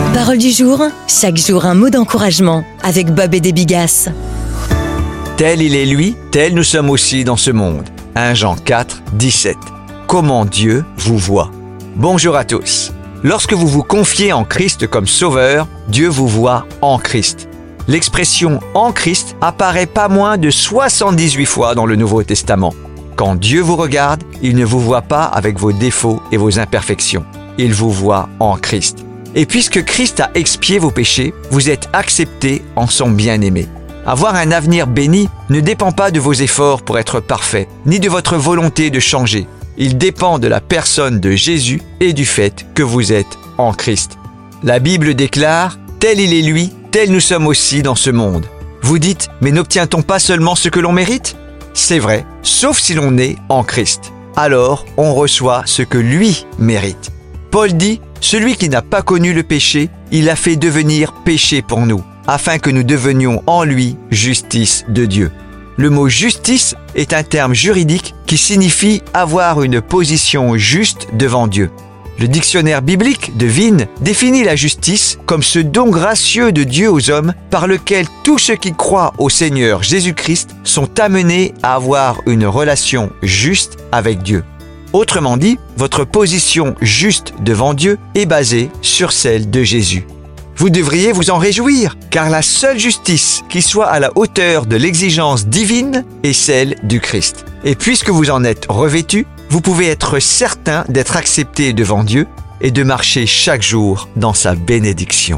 Parole du jour, chaque jour un mot d'encouragement avec Bob et des Bigas. Tel il est lui, tel nous sommes aussi dans ce monde. 1 Jean 4, 17. Comment Dieu vous voit. Bonjour à tous. Lorsque vous vous confiez en Christ comme sauveur, Dieu vous voit en Christ. L'expression « en Christ » apparaît pas moins de 78 fois dans le Nouveau Testament. Quand Dieu vous regarde, il ne vous voit pas avec vos défauts et vos imperfections. Il vous voit en Christ. Et puisque Christ a expié vos péchés, vous êtes acceptés en son bien-aimé. Avoir un avenir béni ne dépend pas de vos efforts pour être parfait, ni de votre volonté de changer. Il dépend de la personne de Jésus et du fait que vous êtes en Christ. La Bible déclare « Tel il est lui, tel nous sommes aussi dans ce monde ». Vous dites « Mais n'obtient-on pas seulement ce que l'on mérite ?» C'est vrai, sauf si l'on est en Christ. Alors, on reçoit ce que lui mérite. Paul dit « Celui qui n'a pas connu le péché, il l'a fait devenir péché pour nous, afin que nous devenions en lui justice de Dieu. » Le mot « justice » est un terme juridique qui signifie avoir une position juste devant Dieu. Le dictionnaire biblique de Vine définit la justice comme ce don gracieux de Dieu aux hommes par lequel tous ceux qui croient au Seigneur Jésus-Christ sont amenés à avoir une relation juste avec Dieu. Autrement dit, votre position juste devant Dieu est basée sur celle de Jésus. Vous devriez vous en réjouir, car la seule justice qui soit à la hauteur de l'exigence divine est celle du Christ. Et puisque vous en êtes revêtus, vous pouvez être certain d'être accepté devant Dieu et de marcher chaque jour dans sa bénédiction.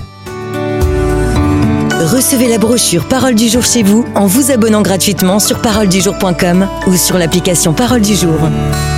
Recevez la brochure Parole du jour chez vous en vous abonnant gratuitement sur paroledujour.com ou sur l'application Parole du jour.